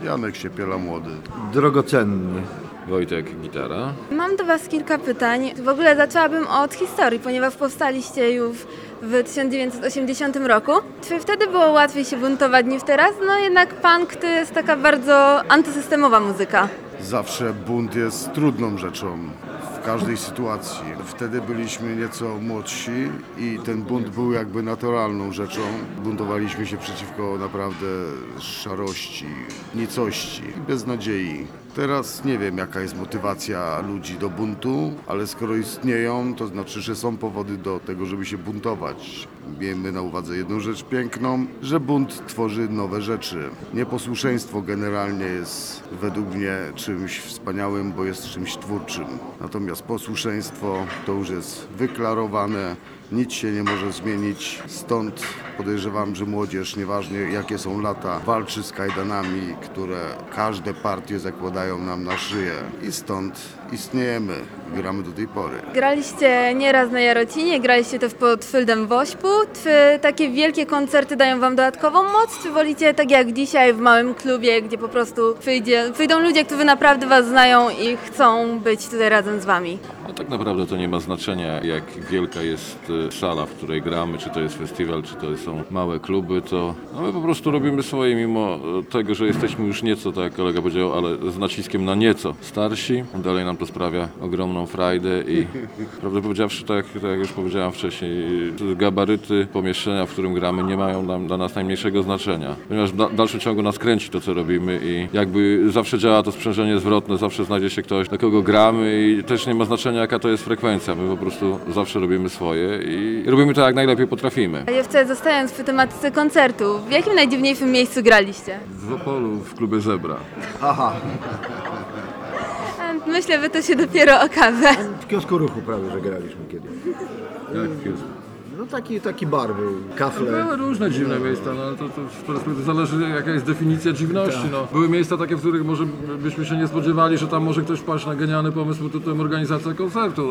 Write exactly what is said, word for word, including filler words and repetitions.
Janek Siepiela młody. Drogocenny. Wojtek, gitara. Mam do Was kilka pytań. W ogóle zaczęłabym od historii, ponieważ powstaliście już w tysiąc dziewięćset osiemdziesiątym roku. Czy wtedy było łatwiej się buntować niż teraz? No jednak punk to jest taka bardzo antysystemowa muzyka. Zawsze bunt jest trudną rzeczą w każdej sytuacji. Wtedy byliśmy nieco młodsi i ten bunt był jakby naturalną rzeczą. Buntowaliśmy się przeciwko naprawdę szarości, nicości, beznadziei. Teraz nie wiem, jaka jest motywacja ludzi do buntu, ale skoro istnieją, to znaczy, że są powody do tego, żeby się buntować. Miejmy na uwadze jedną rzecz piękną, że bunt tworzy nowe rzeczy. Nieposłuszeństwo generalnie jest według mnie czymś wspaniałym, bo jest czymś twórczym. Natomiast posłuszeństwo to już jest wyklarowane, nic się nie może zmienić, stąd podejrzewam, że młodzież, nieważne jakie są lata, walczy z kajdanami, które każde partie zakładają nam na szyję i stąd istniejemy, gramy do tej pory. Graliście nieraz na Jarocinie, graliście też pod szyldem Wośpu. Czy takie wielkie koncerty dają Wam dodatkową moc, czy wolicie tak jak dzisiaj w małym klubie, gdzie po prostu przyjdzie, przyjdą ludzie, którzy naprawdę Was znają i chcą być tutaj razem z Wami? No tak naprawdę to nie ma znaczenia, jak wielka jest sala, w której gramy, czy to jest festiwal, czy to są małe kluby, to no my po prostu robimy swoje, mimo tego, że jesteśmy już nieco, tak jak kolega powiedział, ale z naciskiem na nieco starsi. Dalej nam to sprawia ogromną frajdę i prawdę powiedziawszy, tak, tak jak już powiedziałem wcześniej, gabaryty pomieszczenia, w którym gramy, nie mają nam, dla nas najmniejszego znaczenia, ponieważ w dalszym ciągu nas kręci to, co robimy i jakby zawsze działa to sprzężenie zwrotne, zawsze znajdzie się ktoś, dla kogo gramy i też nie ma znaczenia, jaka to jest frekwencja. My po prostu zawsze robimy swoje i robimy to jak najlepiej potrafimy. A jeszcze zostając przy tematyce koncertu, w jakim najdziwniejszym miejscu graliście? W Opolu w klubie Zebra. Aha, Myślę, że to się dopiero okaże. w kiosku ruchu prawie, że graliśmy kiedyś. Jak jest? No taki, taki bar był, kafle. Były różne dziwne miejsca, no ale to, to, to, to zależy jaka jest definicja dziwności. No. Były miejsca takie, w których może byśmy się nie spodziewali, że tam może ktoś wpaść na genialny pomysł pod tytułem organizacja koncertu.